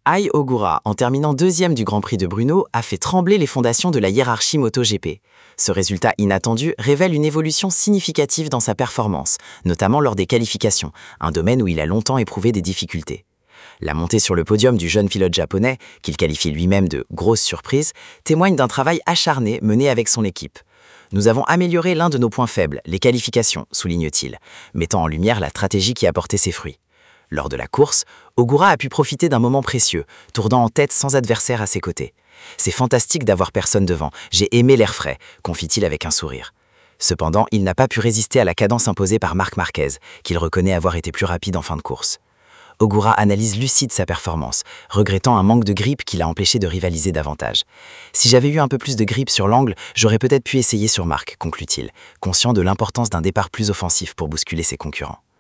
Ai Ogura, en terminant deuxième du Grand Prix de Brno, a fait trembler les fondations de la hiérarchie MotoGP. Ce résultat inattendu révèle une évolution significative dans sa performance, notamment lors des qualifications, un domaine où il a longtemps éprouvé des difficultés. La montée sur le podium du jeune pilote japonais, qu'il qualifie lui-même de « grosse surprise », témoigne d'un travail acharné mené avec son équipe. Nous avons amélioré l'un de nos points faibles, les qualifications, souligne-t-il, mettant en lumière la stratégie qui a porté ses fruits. Lors de la course, Ogura a pu profiter d'un moment précieux, tournant en tête sans adversaire à ses côtés. C'est fantastique d'avoir personne devant, j'ai aimé l'air frais, confie-t-il avec un sourire. Cependant, il n'a pas pu résister à la cadence imposée par Marc Marquez, qu'il reconnaît avoir été plus rapide en fin de course. Ogura analyse lucide sa performance, regrettant un manque de grip qui l'a empêché de rivaliser davantage. Si j'avais eu un peu plus de grip sur l'angle, j'aurais peut-être pu essayer sur Marc, conclut-il, conscient de l'importance d'un départ plus offensif pour bousculer ses concurrents.